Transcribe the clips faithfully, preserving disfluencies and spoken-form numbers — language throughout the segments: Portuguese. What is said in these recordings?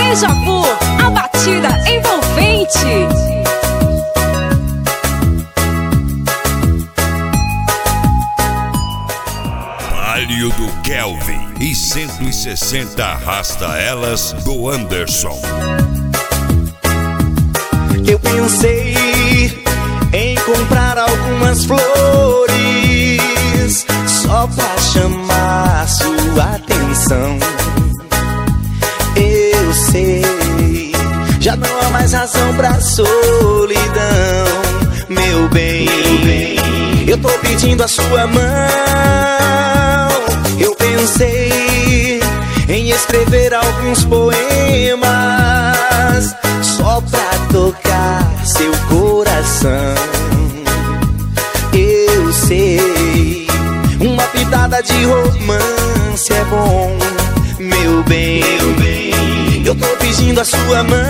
Deja Vu, a batida envolvente. Palio do Kelvin e cento e sessenta arrasta elas do Anderson. Eu pensei em comprar algumas flores só pra chamar sua atenção. Eu sei, já não há mais razão pra solidão. Meu bem, meu bem, eu tô pedindo a sua mão. Eu pensei em escrever alguns poemas só pra tocar seu coração. Eu sei, uma pitada de romance é bom. Meu bem, meu bem, eu tô pedindo a sua mão.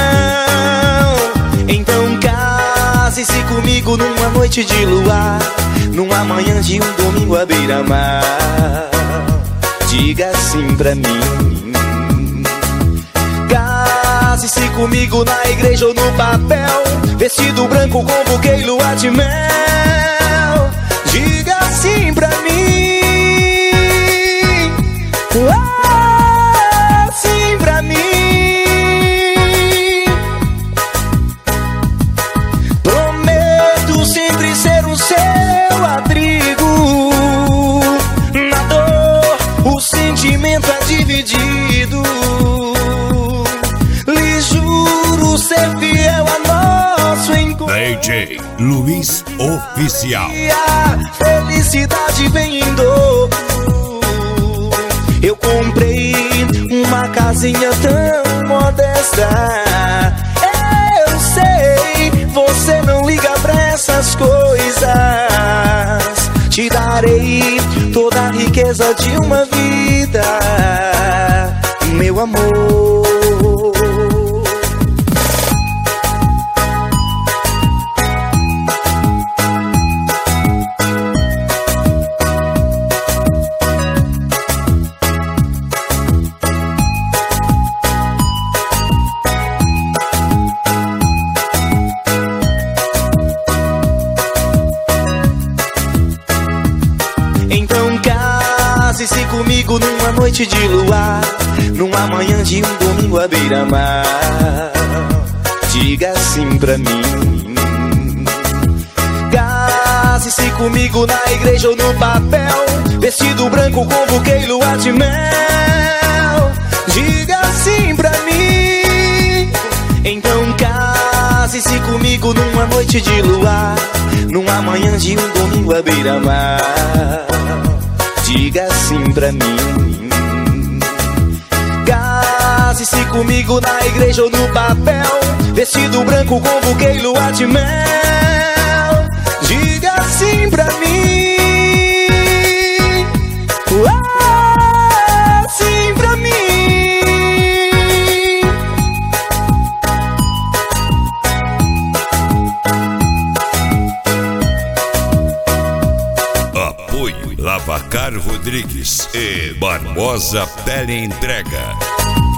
Então case-se comigo numa noite de luar, numa manhã de um domingo à beira-mar. Diga sim pra mim. Case-se comigo na igreja ou no papel, vestido branco com buquê e lua de mel. Diga sim pra mim. Ah, sim pra mim. Prometo sempre ser o seu abrigo. Na dor, o sentimento é dividido. Lhe juro ser fiel a nosso encontro. D J Luiz Oficial. E a felicidade vem em dobro. Eu comprei uma casinha tão modesta. Eu sei, você não liga pra essas coisas. Te darei toda a riqueza de uma vida, meu amor. Case-se comigo numa noite de luar, numa manhã de um domingo à beira-mar. Diga sim pra mim. Case-se comigo na igreja ou no papel, vestido branco com buquê e lua de mel. Diga sim pra mim. Então case-se comigo numa noite de luar, numa manhã de um domingo à beira-mar. Diga sim pra mim. Case-se comigo na igreja ou no papel, vestido branco com buquê e lua de mel. Diga sim pra mim. Ah, sim pra mim. Apoio Lavacar Rodrigues e Barbosa Tele Entrega.